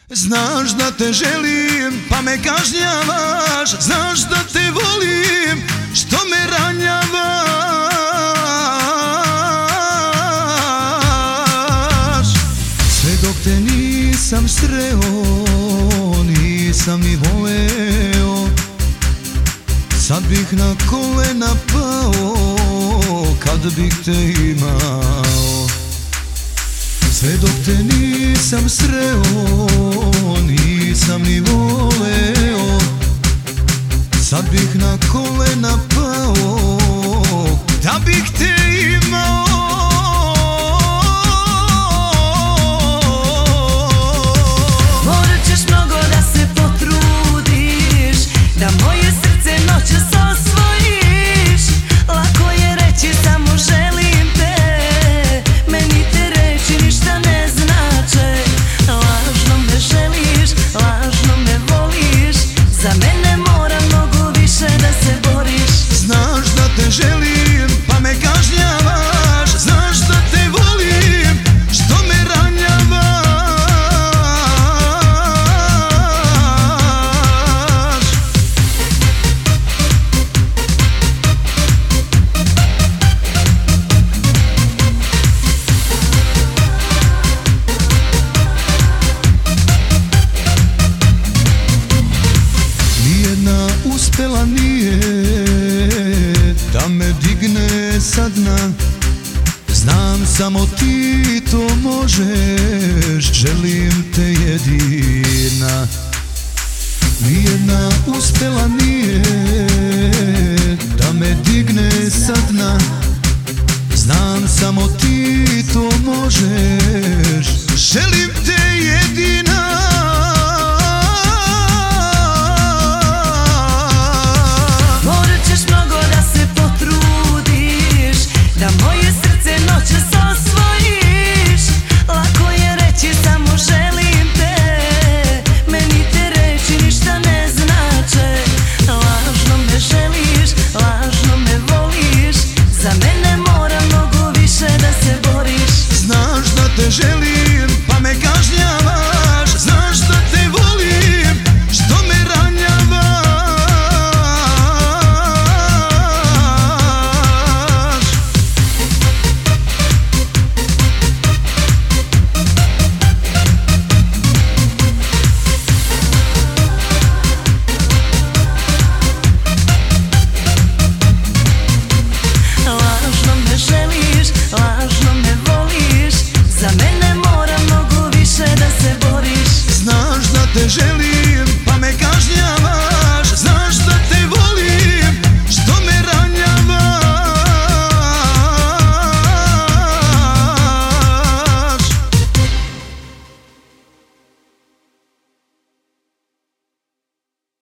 Znaš da te želim, pa me kažnjavaš. Znaš da te volim, što me ranjavaš. Sve dok te nisam sreo, nisam ni voleo. Sad bih na kolena pao, kad bih te imao. Sve dok te nisam sreo, nisam ni voleo. Sad bih na kolena pao, da bih te imao. Morat ćeš mnogo da se potrudiš, da moje srce noćas osvojiš. Lako je reći samo želim te, meni te reči ništa ne znače. Lažno me želiš, lažno me voliš, za mene mora mnogo više da se boriš. Znaš da te želim, pa me kažnjavaš. Znaš da te volim, što me ranjavaš. Nijedna uspela nije da me digne sa dna. Znam samo ti to možeš, želim te jedina. Nijedna uspela nije da me digne sa dna. Znam samo ti to možeš, želim te jedina. Morat ćeš mnogo da se potrudiš, da moje srce noćas osvojiš. Lako je reći samo želim te, meni te reči ništa ne znače. Lažno me želiš, lažno me voliš, za mene mora mnogo više da se boriš. Znaš da te želim, pa me kažnjavaš. Znaš da te volim, što me ranjavaš. Lažno me želiš, lažno me voliš, za mene mora mnogo više da se boriš. Znaš da te želim,